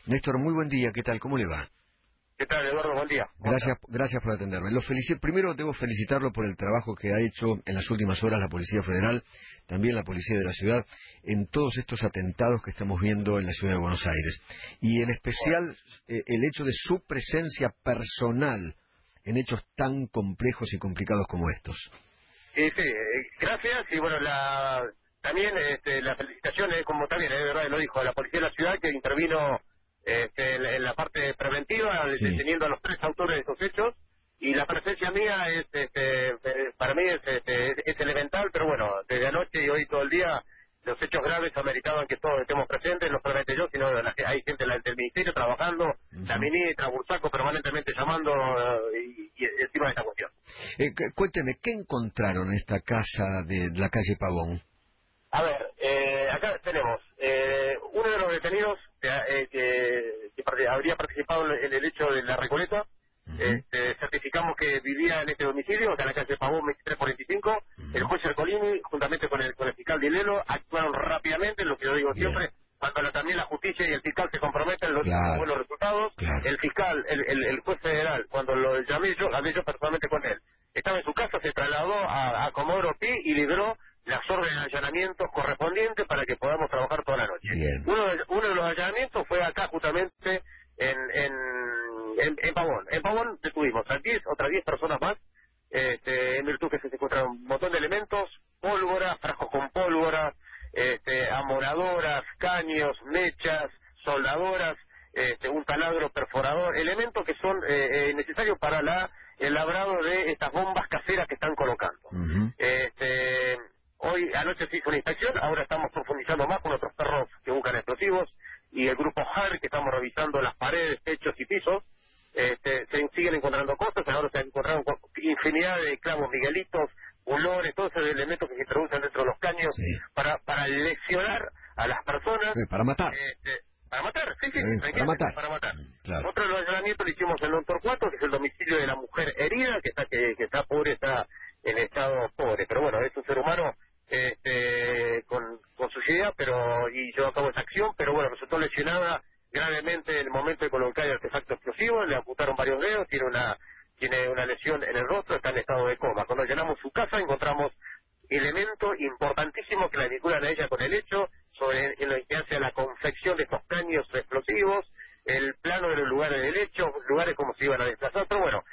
Néstor, muy buen día, ¿qué tal? ¿Cómo le va? ¿Qué tal, Eduardo? Buen día. Gracias por atenderme. Primero debo felicitarlo por el trabajo que ha hecho en las últimas horas la Policía Federal, también la Policía de la Ciudad, en todos estos atentados que estamos viendo en la Ciudad de Buenos Aires. Y en especial el hecho de su presencia personal en hechos tan complejos y complicados como estos. Sí, gracias. Y bueno, también la felicitación, como también, es verdad, lo dijo, a la Policía de la Ciudad que intervino en la parte preventiva, Sí. deteniendo a los 3 autores de estos hechos. Y la presencia mía para mí es elemental, pero bueno, desde anoche y hoy todo el día, los hechos graves ameritaban que todos estemos presentes, no solamente yo, sino hay gente del Ministerio trabajando, la ministra, Bursaco permanentemente llamando y encima de esta cuestión. Cuénteme, ¿qué encontraron en esta casa de la calle Pavón? A ver, acá tenemos uno de los detenidos que habría participado en el hecho de la Recoleta. Certificamos que vivía en este domicilio, acá en la calle Pavón 2345. El juez Ercolini, juntamente con el fiscal Dilelo, actuaron rápidamente, lo que yo digo Bien. siempre, cuando también la justicia y el fiscal se comprometen, los buenos resultados. Claro. El fiscal, el juez federal, cuando lo llamé yo, hablé yo personalmente con él. Estaba en su casa, se trasladó a Comodoro Pi y libró las órdenes de allanamiento correspondientes para que podamos trabajar toda la noche. Bien. Uno de los allanamientos fue acá justamente en Pavón. En Pavón detuvimos a otras 10 personas más, en virtud que se encontraron un montón de elementos, pólvora, frascos con pólvora, amoradoras, caños, mechas, soldadoras, un taladro perforador, elementos que son necesarios para el labrado de estas bombas caseras que están colocando. Hoy anoche se hizo una inspección, ahora estamos profundizando más con otros perros que buscan explosivos y el grupo HAR, que estamos revisando las paredes, techos y pisos. Se siguen encontrando cosas, ahora se han encontrado infinidad de clavos miguelitos, olores, todos esos elementos que se introducen dentro de los caños para lesionar a las personas. Para matar. Para matar, sí, para matar. Claro. Otro de los allanamientos lo hicimos en Don 4, que es el domicilio de la mujer herida, que está pobre, está en estado pobre. Pero bueno, es un ser humano con suciedad, y llevó a cabo esa acción, pero bueno, resultó lesionada gravemente en el momento de colocar el artefacto explosivo, le amputaron varios dedos, tiene una lesión en el rostro, está en estado de coma. Cuando llenamos su casa encontramos elementos importantísimos que la vinculan a ella con el hecho, en lo que hace a la confección de estos caños explosivos, el plano de los lugares del hecho, lugares como se iban a desplazar, pero bueno.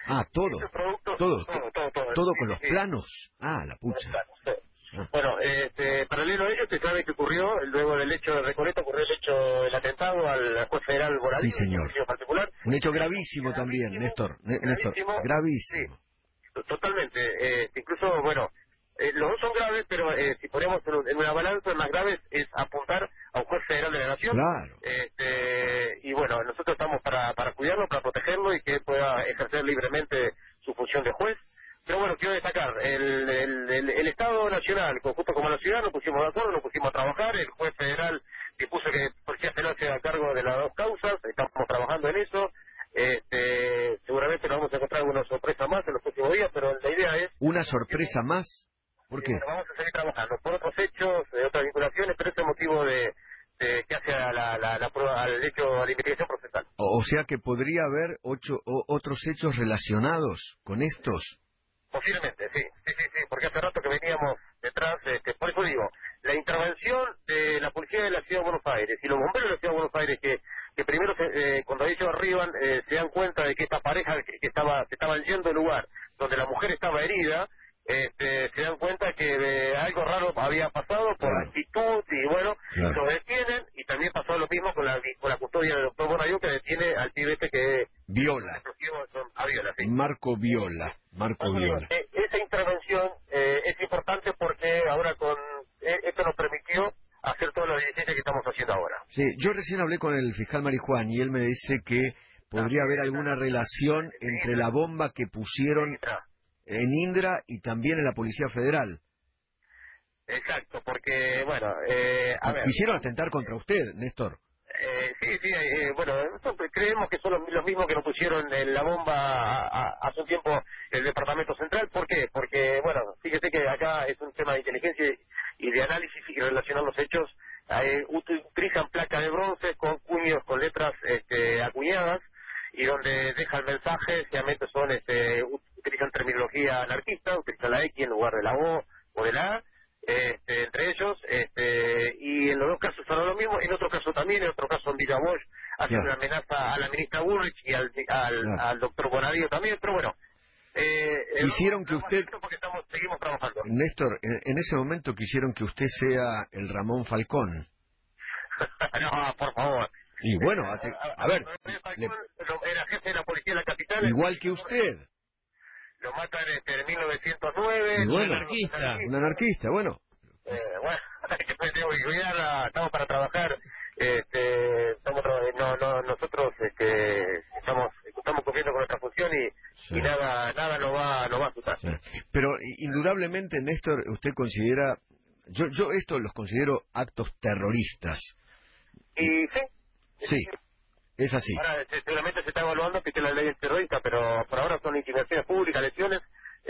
Todo con los planos. La pucha. Bueno, paralelo a ello, usted sabe que ocurrió, luego del hecho de Recoleta, ocurrió el hecho del atentado al juez federal Boradín, sí, señor. en particular. Un hecho gravísimo también, Néstor. Gravísimo. Sí, totalmente. Incluso, bueno, los dos son graves, pero si ponemos en una balanza, el más grave es apuntar a un juez federal de la nación. Claro. Y bueno, nosotros estamos para cuidarlo, para protegerlo y que él pueda ejercer libremente su función de juez. Pero bueno, quiero destacar, el Estado Nacional, conjunto como la ciudad, nos pusimos de acuerdo, nos pusimos a trabajar, el juez federal dispuso que Policía Federal se haga cargo de las dos causas, estamos trabajando en eso, seguramente nos vamos a encontrar alguna sorpresa más en los próximos días, pero la idea es... ¿Una sorpresa más? ¿Por qué? Bueno, vamos a seguir trabajando por otros hechos, otras vinculaciones, pero ese es el motivo que hace al hecho, a la investigación procesal. O sea que podría haber otros hechos relacionados con estos. Posiblemente, sí, porque hace rato que veníamos detrás, por eso digo, la intervención de la Policía de la Ciudad de Buenos Aires y los bomberos de la Ciudad de Buenos Aires que primero cuando ellos arriban se dan cuenta de que esta pareja que estaban yendo al lugar donde la mujer estaba herida, se dan cuenta que algo raro había pasado por la actitud y bueno, lo detienen y también pasó lo mismo con la custodia del doctor Bonadio que detiene al pibete que... Viola. Viola, sí. Marco Viola. Esa intervención es importante porque ahora esto nos permitió hacer toda la diligencia que estamos haciendo ahora. Sí, yo recién hablé con el fiscal Marijuán y él me dice que podría haber alguna relación entre la bomba que pusieron en Indra y también en la Policía Federal. Exacto, porque, bueno... Quisieron atentar contra usted, Néstor. Bueno, nosotros creemos que son los mismos que nos pusieron en la bomba hace un tiempo el Departamento Central. ¿Por qué? Porque, bueno, fíjese que acá es un tema de inteligencia y de análisis y relacionar los hechos utilizan placa de bronce con cuños, con letras acuñadas, y donde deja el mensaje, generalmente utilizan terminología anarquista, utilizan la X en lugar de la O de la A, entre ellos, y en los dos casos son lo mismo, en otro caso también, en otro caso en Villa Bosch, hacen una amenaza a la ministra Bullrich y al doctor Bonadío también, pero bueno, quisieron que usted, porque seguimos trabajando. Néstor, en ese momento quisieron que usted sea el Ramón Falcón. No, por favor. Y bueno, a ver, era jefe de la policía de la capital. igual que usted. Lo matan en 1909. Y bueno, un anarquista, bueno. Bueno, tengo que cuidar, estamos para trabajar. Nosotros estamos cumpliendo con nuestra función y nada nos va a asustar. Sí. Pero indudablemente, Néstor, usted considera, yo esto los considero actos terroristas. Y sí, es así. Ahora seguramente se está evaluando que la ley es terrorista, pero por ahora son intimidaciones públicas, lesiones.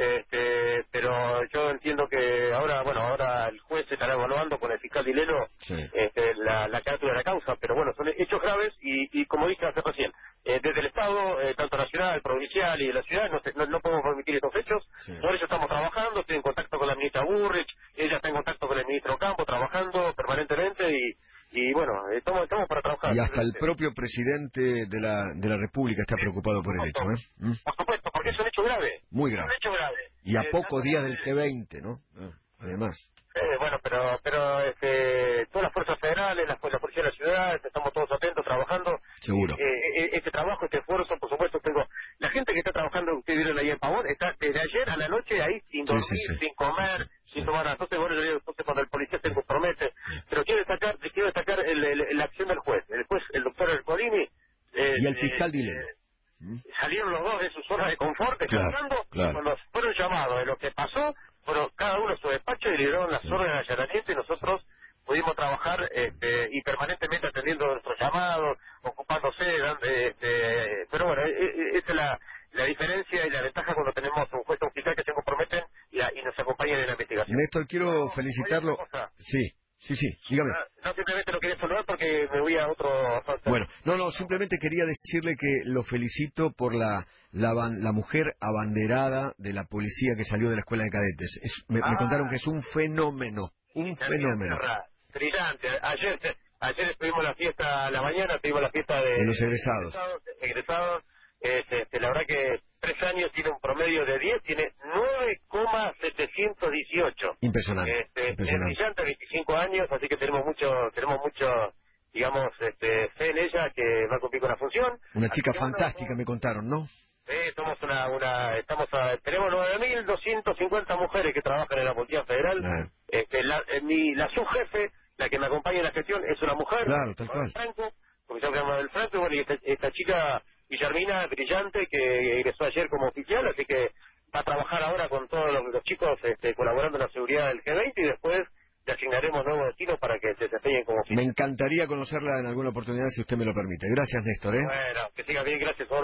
Pero yo entiendo que ahora el juez se estará evaluando con el fiscal Dileno la carátula de la causa, pero bueno, son hechos graves y como dije hace recién, desde el Estado, tanto nacional, provincial y de la ciudad, no podemos permitir estos hechos. Por eso estamos trabajando, estoy en contacto con la ministra Bullrich, ella está en contacto con el ministro Campo, trabajando permanentemente y bueno, estamos para trabajar. Y hasta el propio presidente de la República está preocupado por el hecho, ¿eh? Por supuesto, porque es un hecho grave. Muy grave. Es un hecho grave. Y a pocos días del G20, ¿no? Además. Bueno, pero todas las fuerzas federales, la policía de la ciudad, estamos todos atentos, trabajando. Seguro. Este trabajo, este esfuerzo, por supuesto, la gente que está trabajando, ustedes vieron ahí en Pavón, está desde ayer a la noche ahí sin dormir, sin comer, sin tomar nada. Entonces, bueno, yo digo, cuando el policía se compromete. Pero quiero destacar la acción del juez. El juez, el doctor Ercolini. Y el fiscal Dileno. Salieron los dos de sus zonas de confort, descansando, cuando fueron llamados de lo que pasó, cada uno a su despacho y liberaron las órdenes de allanamiento y nosotros pudimos trabajar y permanentemente atendiendo nuestros llamados, ocupándose, pero bueno, esa es la diferencia y la ventaja cuando tenemos un juez o un fiscal que se comprometen y nos acompañan en la investigación. Néstor, quiero felicitarlo. Sí, dígame. No, simplemente lo quería saludar porque me voy a otro... Bueno, simplemente quería decirle que lo felicito por la mujer abanderada de la policía que salió de la escuela de cadetes. Me contaron que es un fenómeno, fenómeno. Brillante. Ayer estuvimos la fiesta a la mañana, tuvimos la fiesta de los egresados. La verdad que 3 años tiene un promedio de 10, tiene 9,718. Impresionante. Es brillante, 25 años, así que tenemos mucho, digamos, fe en ella que va a cumplir con la función. Una chica fantástica, me contaron, ¿no? Somos tenemos 9.250 mujeres que trabajan en la Policía Federal. La subjefe, la que me acompaña en la gestión, es una mujer. Claro, tal cual. Franco, porque se llama del Franco, bueno, y esta chica Guillermina, brillante, que ingresó ayer como oficial, así que va a trabajar ahora con todos los chicos colaborando en la seguridad del G20 y después le asignaremos nuevos destinos para que se desempeñen como oficial. Me encantaría conocerla en alguna oportunidad si usted me lo permite. Gracias, Néstor. Bueno, que siga bien, gracias.